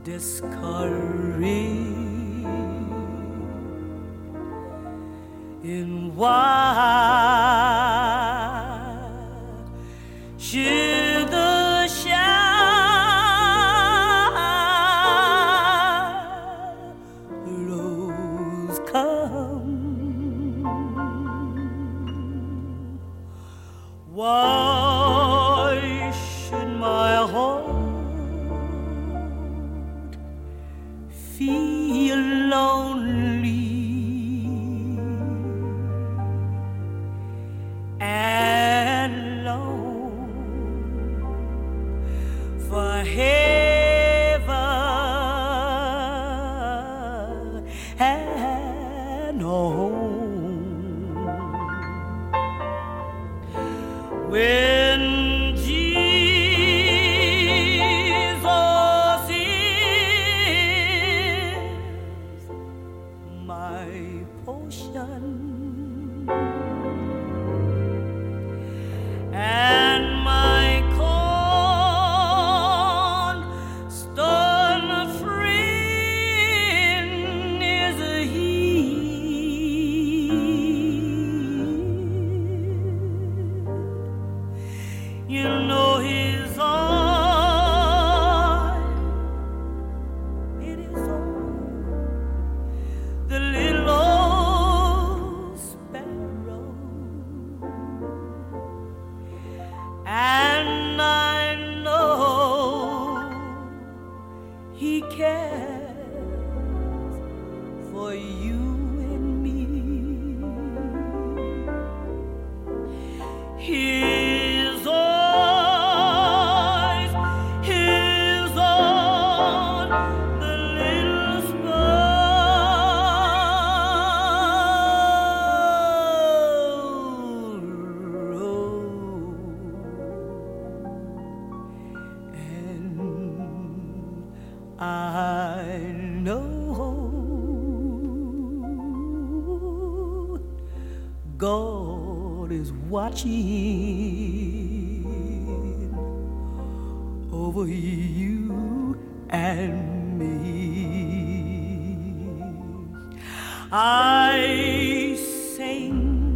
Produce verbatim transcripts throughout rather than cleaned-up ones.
discouraged in why should the shadows come? Why should my heart feel lonely and long for heaven and home? When Jesus is my portion and my constant friend is He, you know His eye, it is on the little old sparrow, and I know He cares for you and me. His eyes, His on the little sparrow, and I know God is watching over you and me. I sing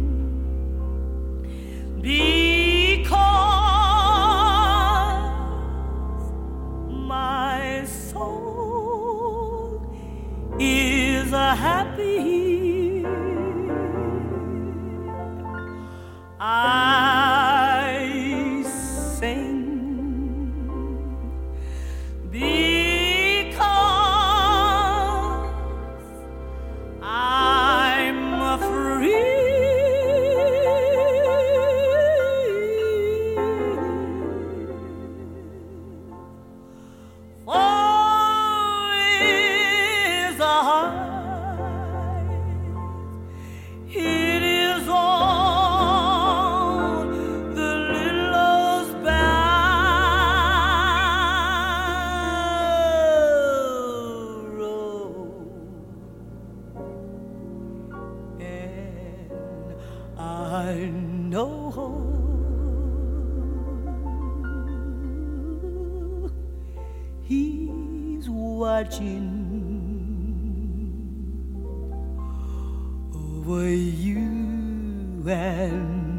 because my soul is a happy. I sing because I'm free. For His eyes, it is on the little sparrow, and I know He's watching over you and